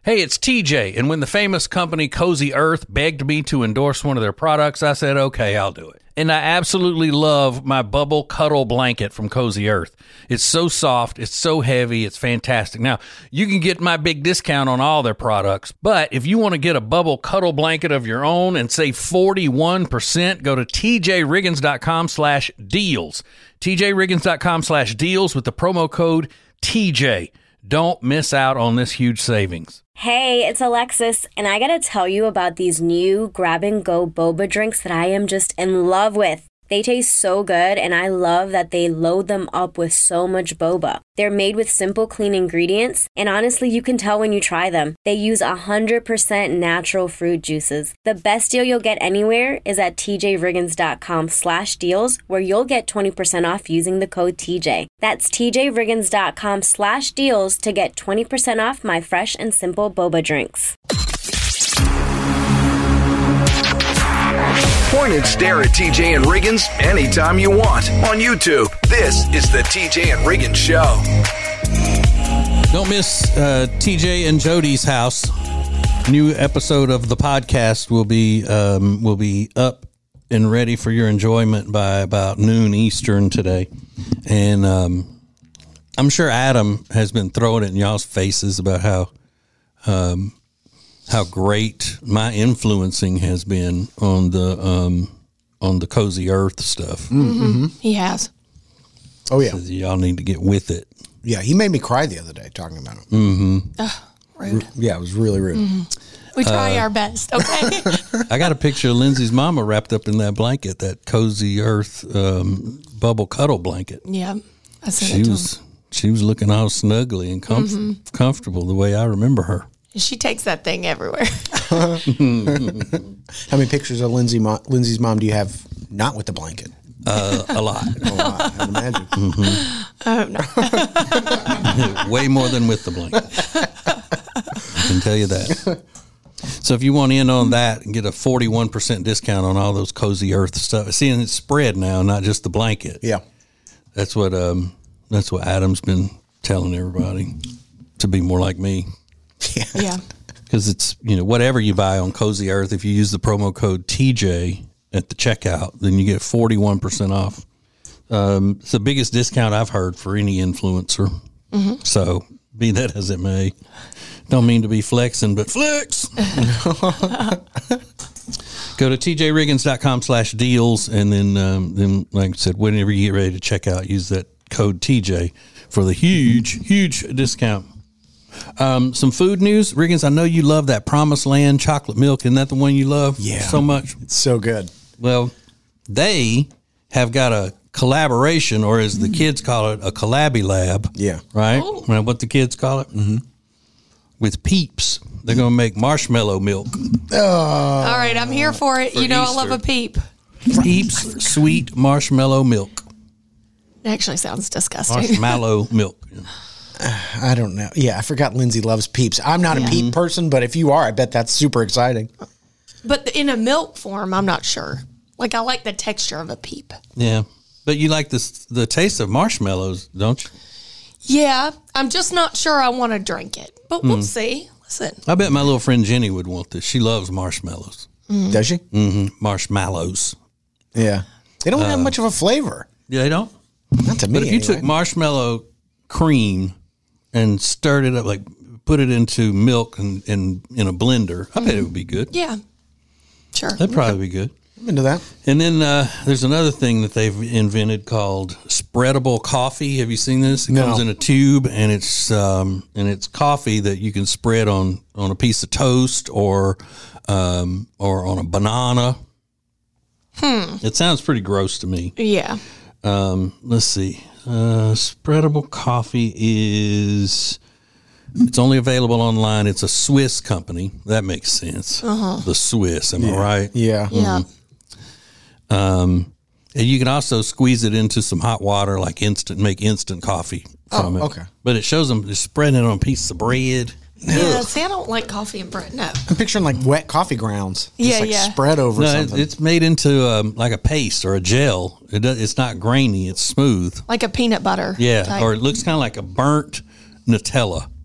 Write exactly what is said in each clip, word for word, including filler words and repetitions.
Hey, it's T J, and when the famous company Cozy Earth begged me to endorse one of their products, I said, okay, I'll do it. And I absolutely love my Bubble Cuddle Blanket from Cozy Earth. It's so soft, it's so heavy, it's fantastic. Now, you can get my big discount on all their products, but if you want to get a Bubble Cuddle Blanket of your own and save forty-one percent, go to tjriggins.com slash deals. tjriggins.com slash deals with the promo code T J. Don't miss out on this huge savings. Hey, it's Alexis, and I gotta tell you about these new grab-and-go boba drinks that I am just in love with. They taste so good, and I love that they load them up with so much boba. They're made with simple, clean ingredients, and honestly, you can tell when you try them. They use one hundred percent natural fruit juices. The best deal you'll get anywhere is at tjriggins.com slash deals, where you'll get twenty percent off using the code T J. That's tjriggins.com slash deals to get twenty percent off my fresh and simple boba drinks. Point and stare at T J and Riggins anytime you want on YouTube. This is the T J and Riggins Show. Don't miss uh, T J and Jody's house. New episode of the podcast will be um, will be up and ready for your enjoyment by about noon Eastern today. And um, I'm sure Adam has been throwing it in y'all's faces about how um, how great my influencing has been on the um, on the Cozy Earth stuff. Mm-hmm. He has. Oh, yeah. So y'all need to get with it. Yeah, he made me cry the other day talking about it. Mm-hmm. Ugh, rude. Yeah, it was really rude. Mm-hmm. We try uh, our best, okay? I got a picture of Lindsay's mama wrapped up in that blanket, that Cozy Earth um, bubble cuddle blanket. Yeah, I sent she it to was him. She was looking all snuggly and comf- mm-hmm. comfortable the way I remember her. She takes that thing everywhere. How many pictures of Lindsay mo- Lindsay's mom do you have not with the blanket? Uh, a lot. A lot, I'd imagine. Mm-hmm. Oh, no. Way more than with the blanket. I can tell you that. So if you want in on that and get a forty-one percent discount on all those Cozy Earth stuff, seeing it's spread now, not just the blanket. Yeah. That's what um that's what Adam's been telling everybody, to be more like me. Yeah. Yeah. Because it's, you know, whatever you buy on Cozy Earth, if you use the promo code T J at the checkout, then you get forty-one percent off. Um, it's the biggest discount I've heard for any influencer. Mm-hmm. So be that as it may, don't mean to be flexing, but flex. Go to tjriggins.com slash deals. And then, um, then, like I said, whenever you get ready to check out, use that code T J for the huge, huge discount. Um, some food news. Riggins, I know you love that Promised Land chocolate milk. Isn't that the one you love yeah. so much? It's so good. Well, they have got a collaboration, or as the kids call it, a collabby lab. Yeah. Right? Oh. What the kids call it? Mm-hmm. With Peeps. They're going to make marshmallow milk. Oh. All right, I'm here for it. For you know Easter. I love a peep. Peeps sweet marshmallow milk. It actually sounds disgusting. Marshmallow milk. I don't know. Yeah, I forgot Lindsay loves Peeps. I'm not Yeah. a Peep person, but if you are, I bet that's super exciting. But in a milk form, I'm not sure. Like, I like the texture of a peep. Yeah. But you like the, the taste of marshmallows, don't you? Yeah, I'm just not sure I want to drink it. But we'll mm. see. Listen. I bet my little friend Jenny would want this. She loves marshmallows. Mm. Does she? Mm-hmm. Marshmallows. Yeah. They don't uh, have much of a flavor. Yeah, they don't? Not to me, But if you anyway. took marshmallow cream and stirred it up, like put it into milk and, and in a blender, I bet it would be good. Yeah, sure. That'd probably be good. I'm into that. And then uh, there's another thing that they've invented called spreadable coffee. Have you seen this? It No. comes in a tube, and it's um, and it's coffee that you can spread on, on a piece of toast or um, or on a banana. Hmm. It sounds pretty gross to me. Yeah. Um, let's see. Uh, spreadable coffee is, it's only available online. It's a Swiss company. That makes sense. Uh-huh. The Swiss, am yeah. I right? Yeah. Yeah. Mm-hmm. Um, and you can also squeeze it into some hot water, like instant, make instant coffee from oh, it. okay. But it shows them just spreading it on a piece of bread. Yeah, see, I don't like coffee and bread. No. I'm picturing like wet coffee grounds. Just Yeah, like yeah. spread over No, something. it, it's made into um, like a paste or a gel. It does, it's not grainy. It's smooth. Like a peanut butter. Yeah, type. or it looks kind of like a burnt Nutella.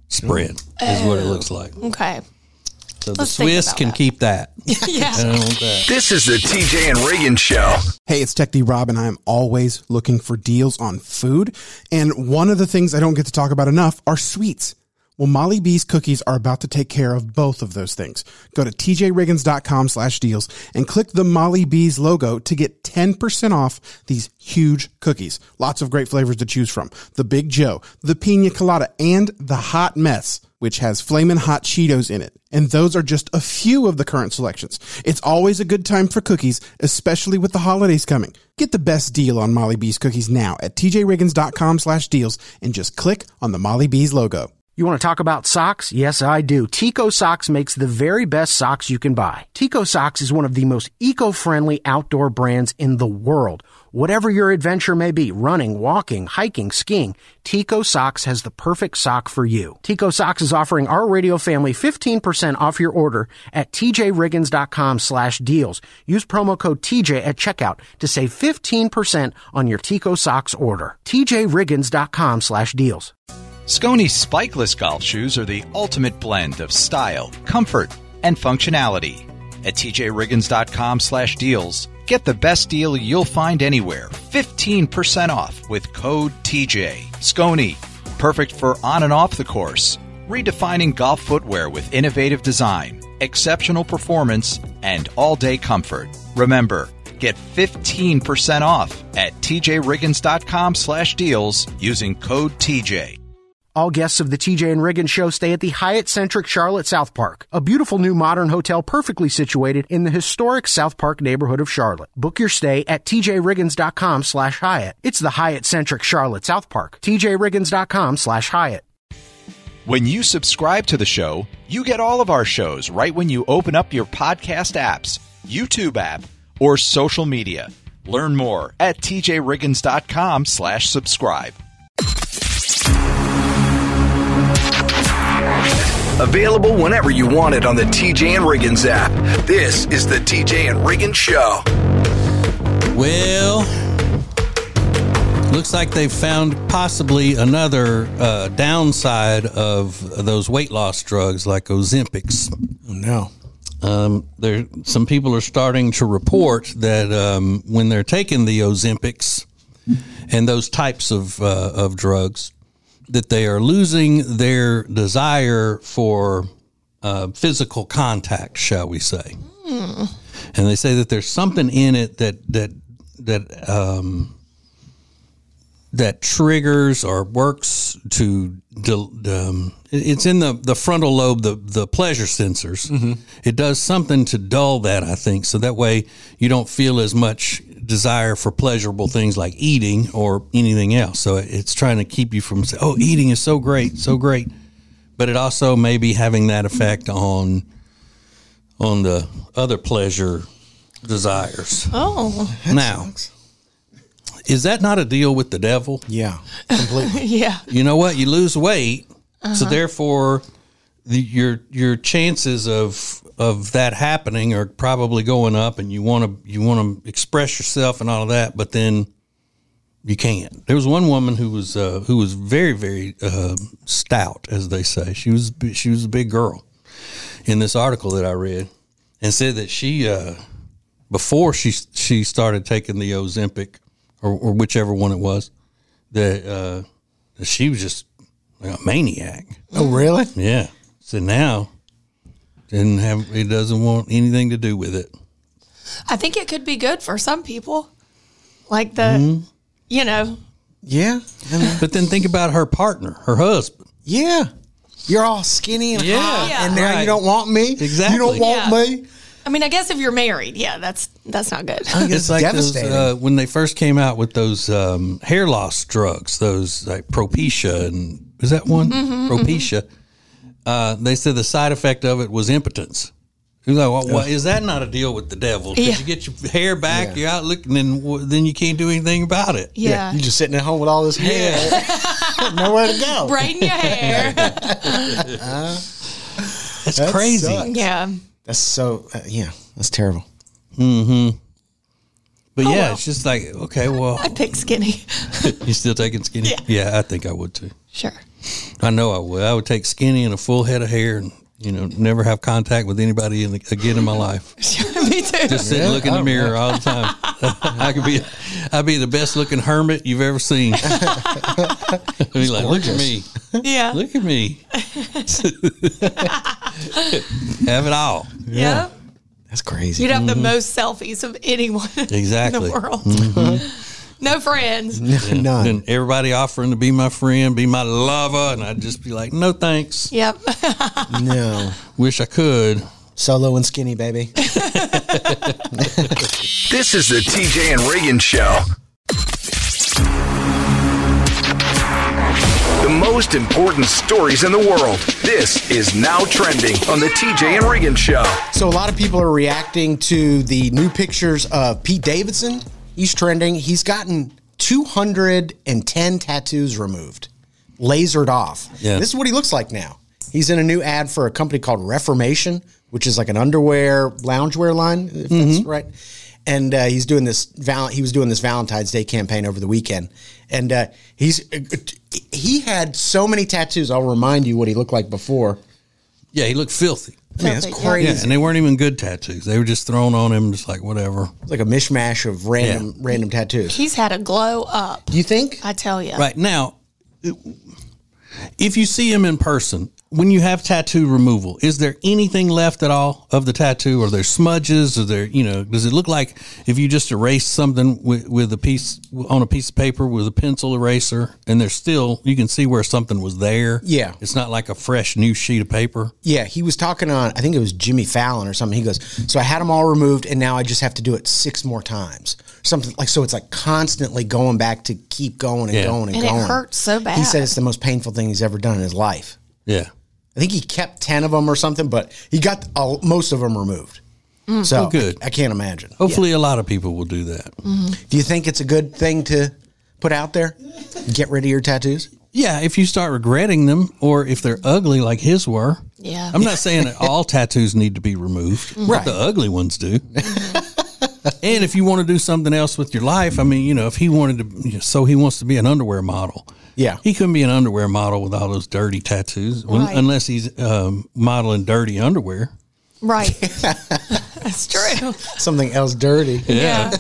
spread is what it looks like. Okay. So the Let's think Swiss about can that. keep that. Yeah. I don't want that. This is the T J and Reagan Show. Hey, it's Tech D Rob, and I'm always looking for deals on food. And one of the things I don't get to talk about enough are sweets. Well, Molly B's cookies are about to take care of both of those things. Go to tjriggins.com slash deals and click the Molly B's logo to get ten percent off these huge cookies. Lots of great flavors to choose from. The Big Joe, the Pina Colada, and the Hot Mess, which has Flamin' Hot Cheetos in it. And those are just a few of the current selections. It's always a good time for cookies, especially with the holidays coming. Get the best deal on Molly B's cookies now at tjriggins.com slash deals and just click on the Molly B's logo. You want to talk about socks? Yes, I do. Tico Socks makes the very best socks you can buy. Tico Socks is one of the most eco-friendly outdoor brands in the world. Whatever your adventure may be, running, walking, hiking, skiing, Tico Socks has the perfect sock for you. Tico Socks is offering our radio family fifteen percent off your order at tjriggins.com slash deals. Use promo code T J at checkout to save fifteen percent on your Tico Socks order. tjriggins.com slash deals. Skone spikeless golf shoes are the ultimate blend of style, comfort, and functionality. At tjriggins.com slash deals, get the best deal you'll find anywhere. fifteen percent off with code T J. Skone, perfect for on and off the course. Redefining golf footwear with innovative design, exceptional performance, and all-day comfort. Remember, get fifteen percent off at tjriggins.com slash deals using code T J. All guests of the T J and Riggins Show stay at the Hyatt Centric Charlotte South Park, a beautiful new modern hotel perfectly situated in the historic South Park neighborhood of Charlotte. Book your stay at tjriggins.com slash Hyatt. It's the Hyatt Centric Charlotte South Park. tjriggins.com slash Hyatt. When you subscribe to the show, you get all of our shows right when you open up your podcast apps, YouTube app, or social media. Learn more at tjriggins.com slash subscribe. Available whenever you want it on the T J and Riggins app. This is the T J and Riggins Show. Well, looks like they've found possibly another uh, downside of those weight loss drugs like Ozempics. Oh, no. Um, there, some people are starting to report that um, when they're taking the Ozempics and those types of uh, of drugs, that they are losing their desire for uh, physical contact, shall we say? Mm. And they say that there's something in it that that that um, that triggers or works to. Um, it's in the, the frontal lobe, the the pleasure sensors. Mm-hmm. It does something to dull that, I think, so that way you don't feel as much desire for pleasurable things like eating or anything else. So it's trying to keep you from saying, oh, eating is so great, so great. But it also may be having that effect on on the other pleasure desires. Oh. Now, is that not a deal with the devil? Yeah, completely. Yeah. You know what? You lose weight, uh-huh. so therefore the, your your chances of of that happening are probably going up, and you want to you want to express yourself and all of that, but then you can't. There was one woman who was uh, who was very very uh, stout, as they say. She was she was a big girl in this article that I read, and said that she uh, before she she started taking the Ozempic or, or whichever one it was, that uh, she was just like a maniac. Oh, really? Yeah. So now. Didn't have it doesn't want anything to do with it. I think it could be good for some people, like the, Mm-hmm. you know. Yeah. I mean, But then think about her partner, her husband. yeah. You're all skinny and Yeah. hot, Yeah. and now Right. you don't want me. Exactly. You don't want Yeah. me. I mean, I guess if you're married, yeah, that's that's not good. It's It's like those, devastating. uh, when they first came out with those um, hair loss drugs, those like Propecia and is that one? Mm-hmm, Propecia. Uh, they said the side effect of it was impotence. You're like, well, well, is that not a deal with the devil? Because Yeah. you get your hair back, Yeah. you're out looking, and w- then you can't do anything about it. Yeah. You're just sitting at home with all this hair. Nowhere to go. Braiding your hair. That's That crazy. sucks. Yeah. That's so, uh, yeah, that's terrible. Mm-hmm. But Oh, yeah, well. it's just like, okay, well, I pick skinny. you still taking skinny? Yeah. Yeah, I think I would too. Sure. I know I would. I would take skinny and a full head of hair and, you know, never have contact with anybody in the, again in my life. Me too. Just sit and look in the mirror all the time. I could be, I'd be the best looking hermit you've ever seen. I'd be like, look at me. Yeah. Look at me. Have it all. Yeah. That's crazy. You'd have the most selfies of anyone Exactly. in the world. Mm-hmm. No friends. Yeah. None. And everybody offering to be my friend, be my lover, and I'd just be like, no thanks. Yep. No. Wish I could. Solo and skinny, baby. This is the T J and Reagan Show. The most important stories in the world. This is Now Trending on the T J and Reagan Show. So a lot of people are reacting to the new pictures of Pete Davidson. He's trending. He's gotten two hundred ten tattoos removed, lasered off. Yeah. This is what he looks like now. He's in a new ad for a company called Reformation, which is like an underwear, loungewear line, if Mm-hmm. that's right. And uh, he's doing this. Val- he was doing this Valentine's Day campaign over the weekend, and uh, he's he had so many tattoos. I'll remind you what he looked like before. Yeah, he looked filthy. I mean, that's Filthy, yeah. crazy. Yeah, and they weren't even good tattoos. They were just thrown on him, just like whatever. It's like a mishmash of random random tattoos. He's had a glow up. Do you think? I tell you. Right now, if you see him in person, when you have tattoo removal, is there anything left at all of the tattoo? Are there smudges? Are there, you know, does it look like if you just erase something with, with a piece on a piece of paper with a pencil eraser, and there's still, you can see where something was there? Yeah. It's not like a fresh new sheet of paper. Yeah, he was talking on, I think it was Jimmy Fallon or something. He goes, so I had them all removed, and now I just have to do it six more times. Something like, so it's like constantly going back to keep going and Yeah. going and, And it going. hurts so bad. He said it's the most painful thing he's ever done in his life. Yeah. I think he kept ten of them or something, but he got all, most of them removed. So Oh, good. I, I can't imagine. Hopefully a lot of people will do that. Do you think it's a good thing to put out there? Get rid of your tattoos? Yeah, if you start regretting them, or if they're ugly like his were. Yeah. I'm not saying that all tattoos need to be removed, Right. but the ugly ones do. And if you want to do something else with your life, I mean, you know, if he wanted to, you know, so he wants to be an underwear model. Yeah. He couldn't be an underwear model with all those dirty tattoos, when- Right. unless he's um, modeling dirty underwear. Right. That's true. Something else dirty. Yeah.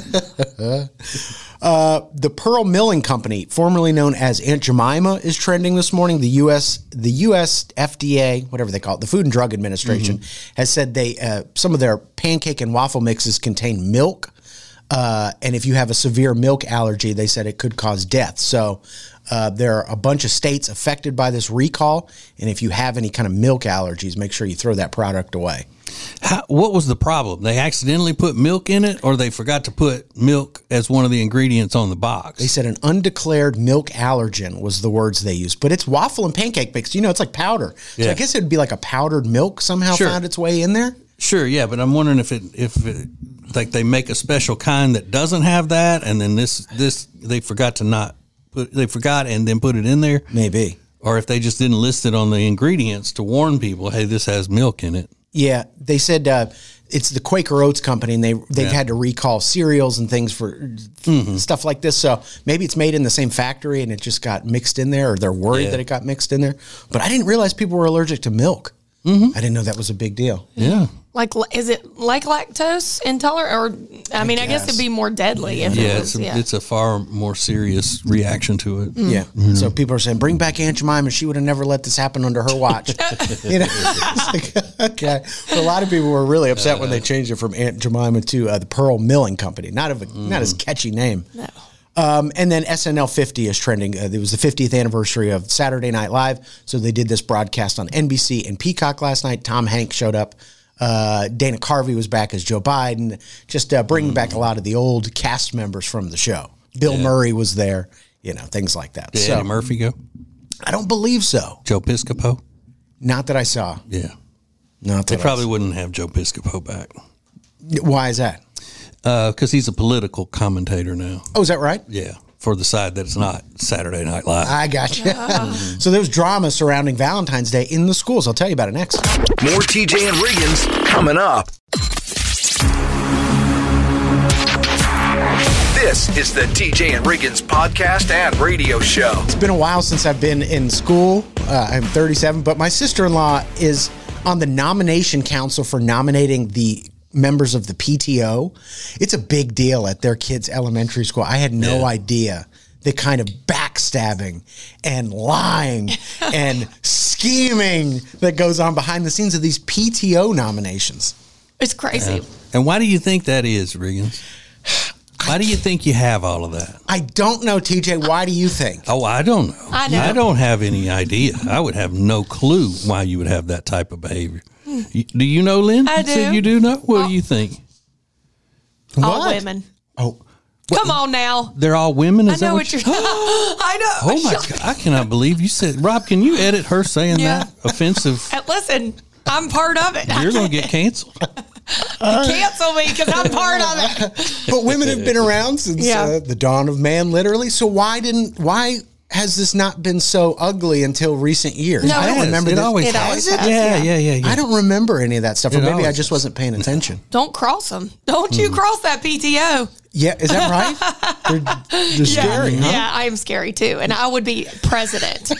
Uh, the Pearl Milling Company, formerly known as Aunt Jemima, is trending this morning. The U S, the U S F D A, whatever they call it, the Food and Drug Administration, Mm-hmm. has said they uh, some of their pancake and waffle mixes contain milk, uh, and if you have a severe milk allergy, they said it could cause death. So uh, there are a bunch of states affected by this recall, and if you have any kind of milk allergies, make sure you throw that product away. How, what was the problem? They accidentally put milk in it, or they forgot to put milk as one of the ingredients on the box? They said an undeclared milk allergen was the words they used, but it's waffle and pancake mix. You know, it's like powder. So Yeah. I guess it would be like a powdered milk somehow Sure. found its way in there. Sure, yeah, but I'm wondering if it if it, like they make a special kind that doesn't have that, and then this this they forgot to not put they forgot and then put it in there, Maybe. or if they just didn't list it on the ingredients to warn people, hey, this has milk in it. Yeah, they said uh, it's the Quaker Oats company, and they they've Yeah. had to recall cereals and things for Mm-hmm. stuff like this. So maybe it's made in the same factory and it just got mixed in there, or they're worried Yeah. that it got mixed in there. But I didn't realize people were allergic to milk. Mm-hmm. I didn't know that was a big deal. Yeah, Like, is it like lactose intolerant? Or, I mean, I guess guess. it'd be more deadly if yeah, it it's was. a, Yeah. it's a far more serious reaction to it. Yeah. So people are saying, bring back Aunt Jemima. She would have never let this happen under her watch. you know, it's like, okay. But a lot of people were really upset when they changed it from Aunt Jemima to uh, the Pearl Milling Company. Not of a, not as catchy name. No. Um, and then S N L fifty is trending. Uh, it was the fiftieth anniversary of Saturday Night Live. So they did this broadcast on N B C and Peacock last night. Tom Hanks showed up. Uh, Dana Carvey was back as Joe Biden, just uh, bringing back a lot of the old cast members from the show. Bill Murray was there, you know, things like that. Did so Eddie Murphy go? I don't believe so. Joe Piscopo? Not that I saw. Yeah, Not they that probably I wouldn't have Joe Piscopo back saw. Why is that? because he's a political commentator now. Oh, is that right? Yeah, for the side that it's not Saturday Night Live. I got you. So there was drama surrounding Valentine's Day in the schools. I'll tell you about it next. More T J and Riggins coming up. This is the T J and Riggins podcast and radio show. It's been a while since I've been in school. Uh, I'm thirty-seven, but my sister-in-law is on the nomination council for nominating the members of the P T O. It's a big deal at their kids' elementary school. I had no Yeah. idea the kind of backstabbing and lying and scheming that goes on behind the scenes of these P T O nominations. It's crazy. And why do you think that is, Riggins? Why do you think you have all of that? I don't know, T J. Why do you think? Oh, I don't know. I know. I don't have any idea. I would have no clue why you would have that type of behavior. You- Do you know, Lynn? I You said do. you do know? What Oh. do you think? All What? women. Oh, Come on now. They're all women? I Is that know what what you're. I know. Oh, my God. I cannot believe you said, Rob, can you edit her saying Yeah. that? Offensive. Uh, Listen, I'm part of it. You're going to get canceled. Cancel me because I'm part of it. but women have been around since Yeah. uh, the dawn of man, literally. So why didn't why has this not been so ugly until recent years? No, I don't it remember It this. always It has. always Yeah, has, yeah, yeah. yeah, yeah. yeah. I don't remember any of that stuff, or It maybe I always just has. wasn't paying attention. Don't cross them. Don't you cross that P T O. Yeah, is that right? They're, they're scary, huh? Yeah, I am scary too. And I would be president.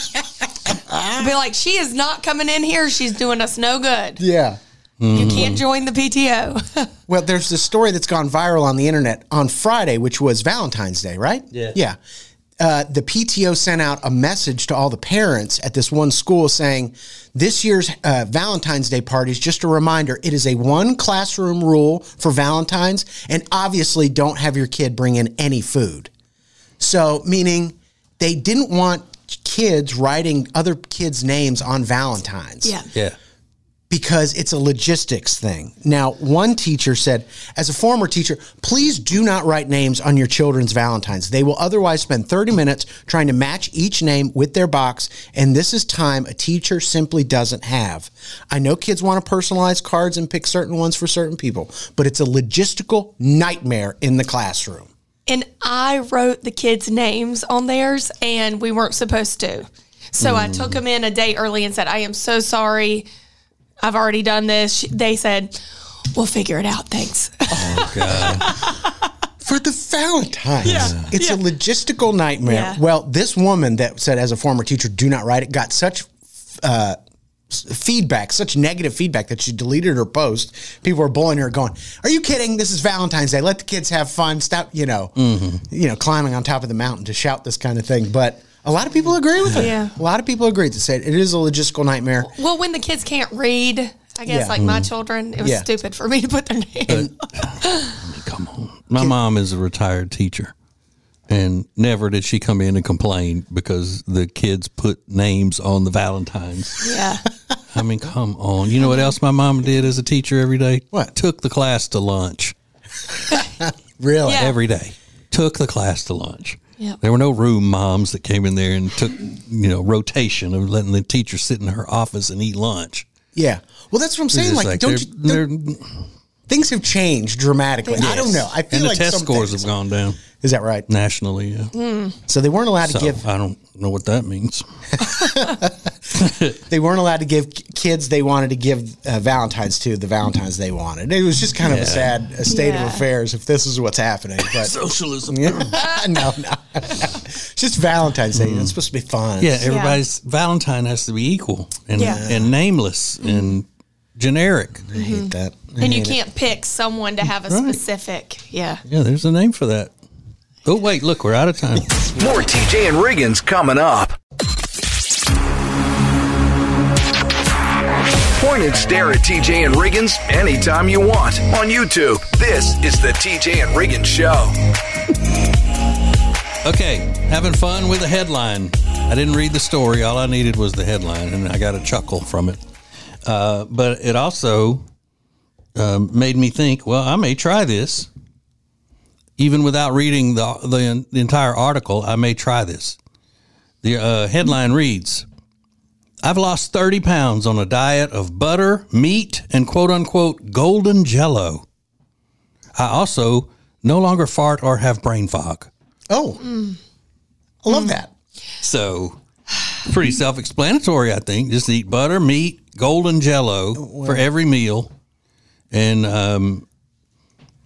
I'd be like, she is not coming in here. She's doing us no good. Yeah. You can't join the P T O. Well, there's this story that's gone viral on the internet on Friday, which was Valentine's Day, right? Yeah. Yeah. Uh, the P T O sent out a message to all the parents at this one school saying, this year's uh, Valentine's Day party is just a reminder. It is a one classroom rule for Valentine's, and obviously don't have your kid bring in any food. So, meaning they didn't want kids writing other kids' names on Valentine's. Yeah. Yeah. Because it's a logistics thing. Now, one teacher said, as a former teacher, please do not write names on your children's Valentines. They will otherwise spend thirty minutes trying to match each name with their box, and this is time a teacher simply doesn't have. I know kids want to personalize cards and pick certain ones for certain people, but it's a logistical nightmare in the classroom. And I wrote the kids' names on theirs, and we weren't supposed to. So I took them in a day early and said, I am so sorry. I've already done this. They said, we'll figure it out. Thanks. Oh, God. For the Valentine's. Yeah. It's Yeah. a logistical nightmare. Yeah. Well, this woman that said, as a former teacher, do not write it, got such uh, s- feedback, such negative feedback that she deleted her post. People were bullying her, going, are you kidding? This is Valentine's Day. Let the kids have fun. Stop, you know, Mm-hmm. you know, climbing on top of the mountain to shout this kind of thing. But a lot of people agree with it. Yeah. A lot of people agree to say it, it is a logistical nightmare. Well, when the kids can't read, I guess, Yeah. like my children, it was Yeah. stupid for me to put their name. Come on. My mom is a retired teacher, and never did she come in and complain because the kids put names on the Valentines. Yeah. I mean, come on. You know what else my mom did as a teacher every day? What? Took the class to lunch Really? Yeah. every day. Took the class to lunch. Yep. There were no room moms that came in there and took, you know, rotation of letting the teacher sit in her office and eat lunch. Yeah. Well, that's what I'm saying. It's Like, like don't they're- you, don't- they're- things have changed dramatically. I don't know. I feel and the like test some scores things- have gone down Is that right? nationally. Yeah. Mm. So they weren't allowed So to give. I don't know what that means. They weren't allowed to give kids they wanted to give uh, Valentines to the Valentines they wanted. It was just kind of a Yeah. sad uh, state Yeah. of affairs if this is what's happening. But Socialism. no, no, it's just Valentine's Day. It's supposed to be fun. Yeah, everybody's Valentine has to be equal and Yeah. and nameless and generic. I hate that. I And you hate it. can't pick someone to have a Right. specific. Yeah. Yeah, there's a name for that. Oh wait, look, we're out of time. More T J and Riggins coming up. Point and stare at T J and Riggins anytime you want on YouTube. This is the T J and Riggins Show. Okay, having fun with the headline. I didn't read the story. All I needed was the headline, and I got a chuckle from it. Uh, but it also um, made me think, well, I may try this. Even without reading the, the, the entire article, I may try this. The uh, headline reads, I've lost thirty pounds on a diet of butter, meat, and quote-unquote golden jello. I also no longer fart or have brain fog. Oh, I love that. So, pretty self-explanatory, I think. Just eat butter, meat, golden jello for every meal, and um,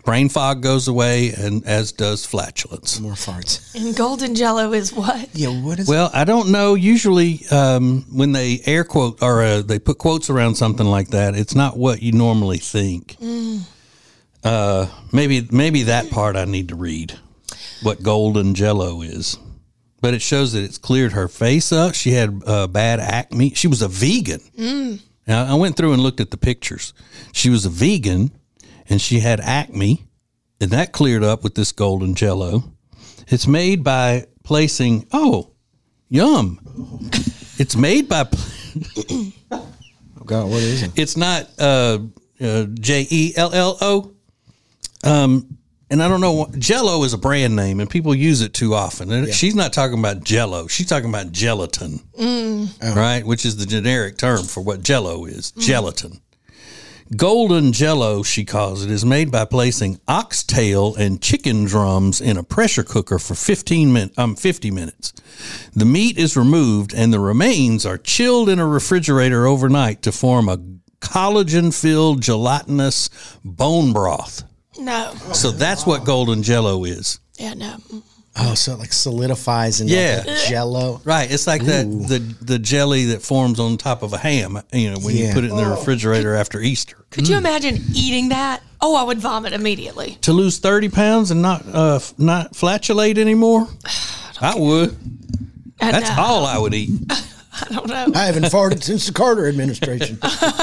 brain fog goes away, and as does flatulence. More farts. And golden jello is what? Yeah, what is Well, I don't know. Usually, um, when they air quote or uh, they put quotes around something like that, it's not what you normally think. Mm. Uh, maybe maybe that part I need to read. What golden jello is. But it shows that it's cleared her face up. She had uh, bad acne. She was a vegan. Mm. Now, I went through and looked at the pictures. She was a vegan, and she had acne, and that cleared up with this golden jello. It's made by placing, oh, yum. It's made by... oh, God, what is it? It's not uh, uh, J E L L O. Um And I don't know, what, Jell-O is a brand name, and people use it too often. And yeah. She's not talking about Jell-O. She's talking about gelatin, mm. right? Which is the generic term for what Jell-O is, mm. gelatin. Golden Jell-O, she calls it, is made by placing oxtail and chicken drums in a pressure cooker for fifteen min- um, fifty minutes. The meat is removed, and the remains are chilled in a refrigerator overnight to form a collagen-filled gelatinous bone broth. No. So that's what golden Jell-O is. Yeah, no. Oh, so it like solidifies into yeah. like Jell-O. Right. It's like Ooh. that the the jelly that forms on top of a ham, you know, when yeah. you put it in the refrigerator oh. after Easter. Could mm. you imagine eating that? Oh, I would vomit immediately. To lose thirty pounds and not uh, not flatulate anymore? I, I would. I that's know. all I would eat. I don't know. I haven't farted since the Carter administration.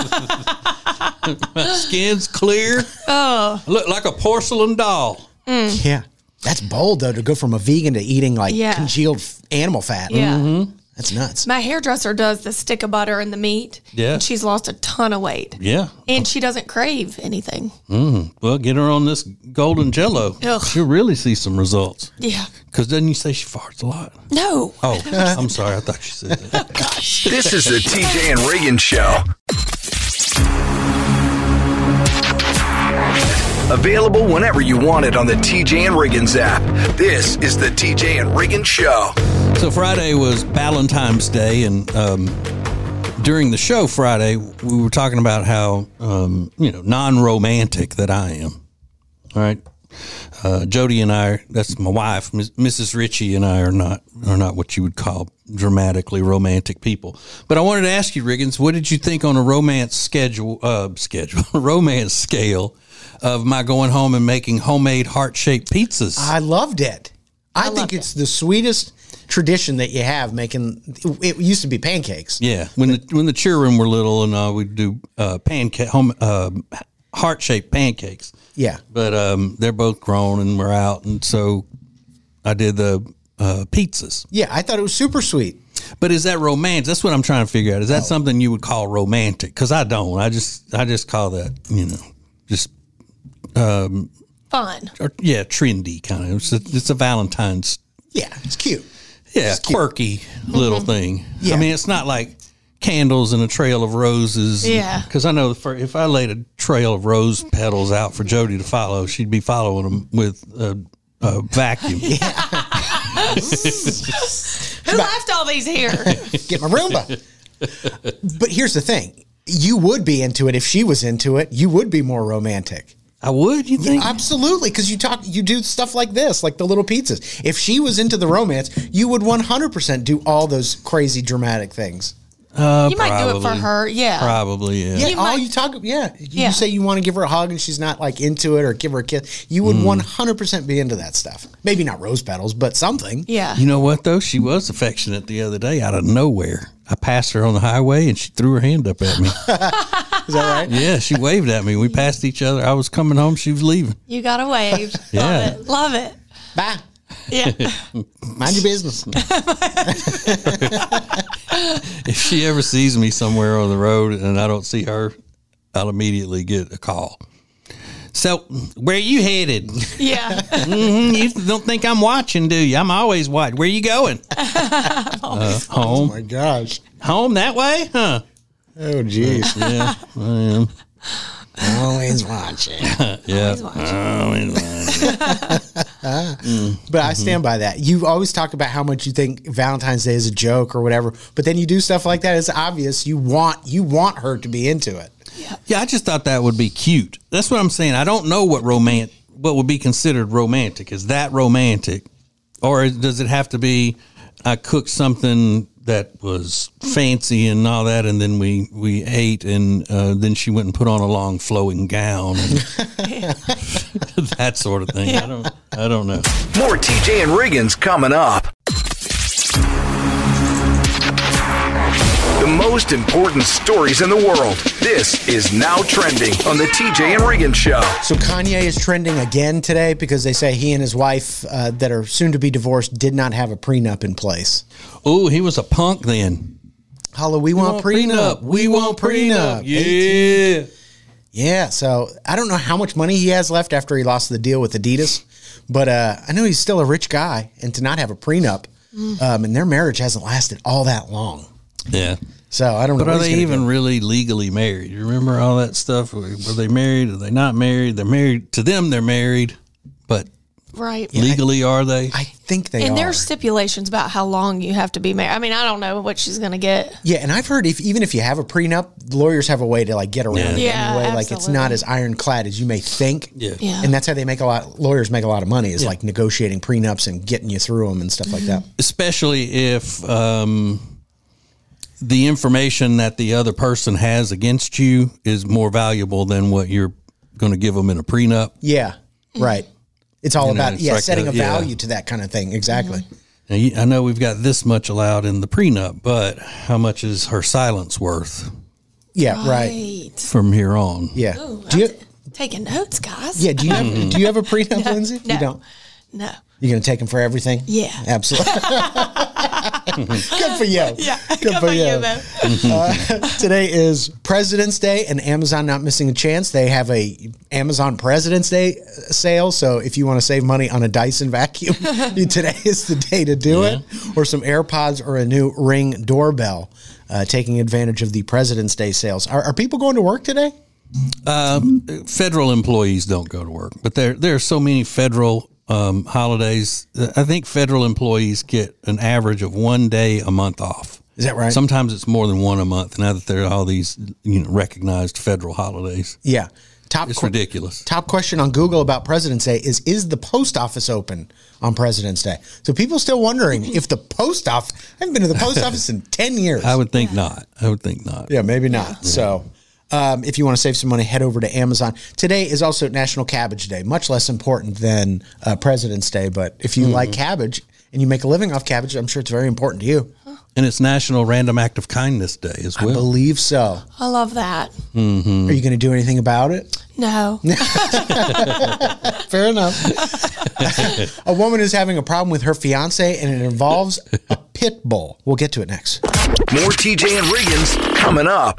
My skin's clear. Oh, I look like a porcelain doll. Mm. Yeah, that's bold though to go from a vegan to eating like yeah. congealed f- animal fat. Yeah, mm-hmm. That's nuts. My hairdresser does the stick of butter in the meat. Yeah, and she's lost a ton of weight. Yeah, and she doesn't crave anything. Mm. Well, get her on this golden Jell-O. Ugh. She'll really see some results. Yeah, because doesn't you say she farts a lot? No. Oh, I'm sorry. I thought she said that. This is the T J and Reagan Show. Available whenever you want it on the T J and Riggins app. This is the T J and Riggins Show. So Friday was Valentine's Day, and um, during the show Friday, we were talking about how um, you know non-romantic that I am. All right, uh, Jody and I, that's my wife, Missus Ritchie, and I are not are not what you would call dramatically romantic people. But I wanted to ask you, Riggins, what did you think on a romance schedule uh, schedule romance scale of my going home and making homemade heart-shaped pizzas? I loved it. I, I think it's it. the sweetest tradition that you have making. It used to be pancakes. Yeah, when the when the children were little, and uh, we'd do uh, pancake home uh, heart-shaped pancakes. Yeah, but um, they're both grown and we're out, and so I did the uh, pizzas. Yeah, I thought it was super sweet. But is that romantic? That's what I'm trying to figure out. Is that oh. something you would call romantic? Because I don't. I just I just call that, you know, just um, fun. Or, yeah, trendy kind of. It's a, it's a Valentine's. Yeah, it's cute. Yeah, it's cute. Quirky little mm-hmm. thing. Yeah. I mean, it's not like candles and a trail of roses. Yeah. Because I know for, if I laid a trail of rose petals out for Jody to follow, she'd be following them with a, a vacuum. Yeah. Who left all these here? Get my Roomba. But here's the thing. You would be into it if she was into it. You would be more romantic. I would, you think? Yeah, absolutely, because you talk, you do stuff like this, like the little pizzas. If she was into the romance, you would one hundred percent do all those crazy dramatic things. Uh, you might do it for her, yeah. Probably, yeah. Yeah, you all might, you talk, yeah. You yeah. say you want to give her a hug and she's not like into it, or give her a kiss. You would mm. one hundred percent be into that stuff. Maybe not rose petals, but something. Yeah. You know what, though? She was affectionate the other day out of nowhere. I passed her on the highway and she threw her hand up at me. Is that right? Yeah, she waved at me. We passed each other. I was coming home. She was leaving. You got a wave. Yeah. Love it. Love it. Bye. Yeah. Mind your business. If she ever sees me somewhere on the road and I don't see her, I'll immediately get a call. So, where are you headed? Yeah. Mm-hmm. You don't think I'm watching, do you? I'm always watching. Where are you going? uh, home. Oh, my gosh. Home that way? Huh? Oh, geez. Uh, yeah, I am. Always watching. Yeah. Always watching. Always watching. mm. But I stand by that. You always talk about how much you think Valentine's Day is a joke or whatever, but then you do stuff like that. It's obvious you want you want her to be into it. Yeah, yeah. I just thought that would be cute. That's what I'm saying. I don't know what romance what would be considered romantic? Is that romantic? Or does it have to be, I cooked something that was fancy and all that, and then we, we ate, and uh, then she went and put on a long flowing gown, and that sort of thing. I don't, I don't know. More T J and Riggins coming up. The most important stories in the world. This is Now Trending on the T J and Riggins Show. So Kanye is trending again today because they say he and his wife uh, that are soon to be divorced did not have a prenup in place. Oh, he was a punk then. Holla, we, we want, want prenup. prenup. We want prenup. Yeah. eighteen Yeah, so I don't know how much money he has left after he lost the deal with Adidas, but uh, I know he's still a rich guy, and to not have a prenup, mm. um, and their marriage hasn't lasted all that long. Yeah. So I don't know. But are they even do. really legally married? You remember all that stuff? Were they married? Are they not married? They're married. To them, they're married, but right. legally, yeah, I, are they? I think they and are. And there's stipulations about how long you have to be married. I mean, I don't know what she's going to get. Yeah, and I've heard if even if you have a prenup, lawyers have a way to like get around yeah. it yeah, anyway. absolutely. Like it's not as ironclad as you may think. Yeah. yeah. And that's how they make a lot. Lawyers make a lot of money is yeah. like negotiating prenups and getting you through them and stuff like that. Especially if um, the information that the other person has against you is more valuable than what you're going to give them in a prenup. Yeah, right. It's all you know, about it's yeah like setting a, a value yeah. to that kind of thing. Exactly. Mm-hmm. Now, you, I know we've got this much allowed in the prenup, but how much is her silence worth? Yeah, right. right. From here on. Yeah. Ooh, do you, taking notes, guys. Yeah. Do you have Do you have a prenup, no, Lindsay? No, you don't. No. You're going to take them for everything? Yeah. Absolutely. Good for you. Yeah. Good, Good for, for you. you, man. uh, today is President's Day, and Amazon not missing a chance. They have a Amazon President's Day sale, so if you want to save money on a Dyson vacuum, today is the day to do yeah. it, or some AirPods or a new Ring doorbell, uh, taking advantage of the President's Day sales. Are, are people going to work today? Um, federal employees don't go to work, but there there are so many federal um, holidays. I think federal employees get an average of one day a month off. Is that right? Sometimes it's more than one a month. Now that there are all these, you know, recognized federal holidays. Yeah, top it's qu- ridiculous. Top question on Google about President's Day is: Is the post office open on President's Day? So people still wondering if the post office. I haven't been to the post office in ten years. I would think yeah. not. I would think not. Yeah, maybe not. Yeah. So. Um, if you want to save some money, head over to Amazon. Today is also National Cabbage Day, much less important than uh, President's Day. But if you mm-hmm. like cabbage and you make a living off cabbage, I'm sure it's very important to you. And it's National Random Act of Kindness Day as well. I believe so. I love that. Mm-hmm. Are you going to do anything about it? No. Fair enough. A woman is having a problem with her fiance, and it involves a pit bull. We'll get to it next. More T J and Riggins coming up.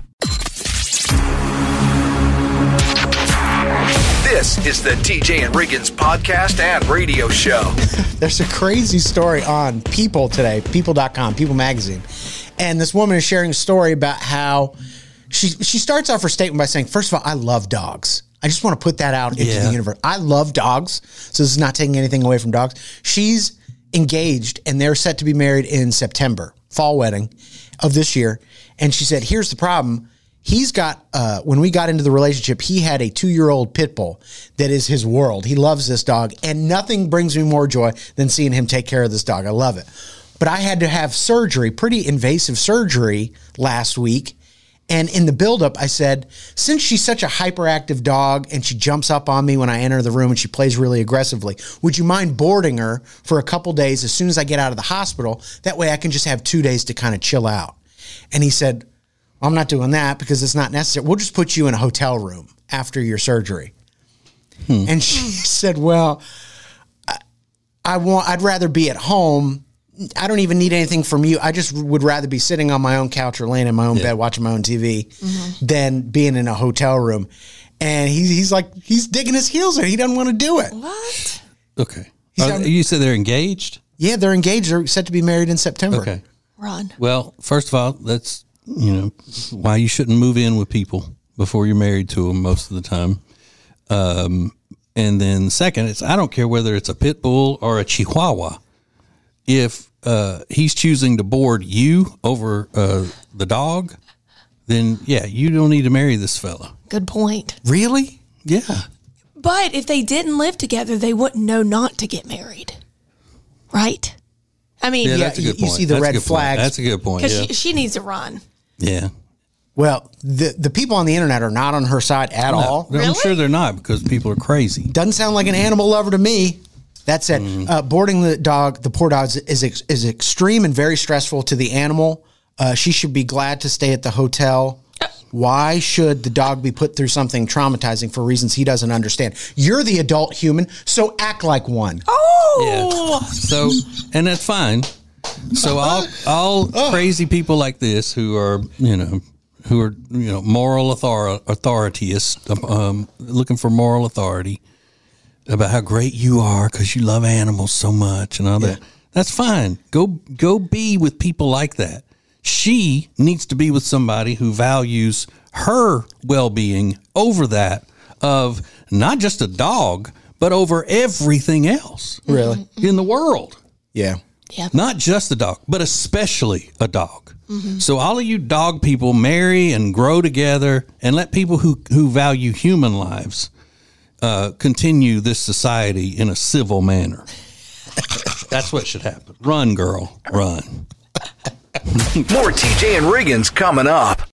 This is the T J and Riggins podcast and radio show. There's a crazy story on People today, people dot com, People magazine. And this woman is sharing a story about how she she starts off her statement by saying, first of all, I love dogs. I just want to put that out into yeah. the universe. I love dogs. So this is not taking anything away from dogs. She's engaged and they're set to be married in September, fall wedding of this year. And she said, here's the problem. He's got, uh, when we got into the relationship, he had a two-year-old pit bull that is his world. He loves this dog, and nothing brings me more joy than seeing him take care of this dog. I love it. But I had to have surgery, pretty invasive surgery last week. And in the buildup, I said, since she's such a hyperactive dog and she jumps up on me when I enter the room and she plays really aggressively, would you mind boarding her for a couple days as soon as I get out of the hospital? That way I can just have two days to kind of chill out. And he said, I'm not doing that because it's not necessary. We'll just put you in a hotel room after your surgery. Hmm. And she said, well, I, I want, I'd rather be at home. I don't even need anything from you. I just would rather be sitting on my own couch or laying in my own yeah. bed watching my own T V mm-hmm. than being in a hotel room. And he's, he's like, he's digging his heels in. He doesn't want to do it. What? Okay. Are, you said they're engaged? Yeah, they're engaged. They're set to be married in September. Okay. Run. Well, first of all, that's, you know, why you shouldn't move in with people before you're married to them most of the time. Um, and then second, it's, I don't care whether it's a pit bull or a chihuahua. If uh, he's choosing to board you over uh, the dog, then yeah, you don't need to marry this fella. Good point. Really? Yeah. But if they didn't live together, they wouldn't know not to get married. Right? I mean, Yeah, Yeah, that's a you- good you point. see the That's a red good point. flags. That's a good point. because Yeah. she, she needs to run. yeah. Well, the the people on the internet are not on her side at all. I'm sure they're not because people are crazy. Doesn't sound like an animal lover to me. That said, Mm-hmm. uh, boarding the dog, the poor dog, is is, is extreme and very stressful to the animal. Uh, she should be glad to stay at the hotel. Why should the dog be put through something traumatizing for reasons he doesn't understand? You're the adult human, so act like one. Oh, Yeah. So, and that's fine. So all all crazy people like this who are, you know, who are, you know, moral author- authorities, um, looking for moral authority about how great you are because you love animals so much and all that. That's fine. Go go be with people like that. She needs to be with somebody who values her well-being over that of not just a dog, but over everything else Really? in the world. Yeah. yeah. Not just a dog, but especially a dog. So all of you dog people marry and grow together and let people who, who value human lives uh, continue this society in a civil manner. That's what should happen. Run, girl, run. More T J and Riggins coming up.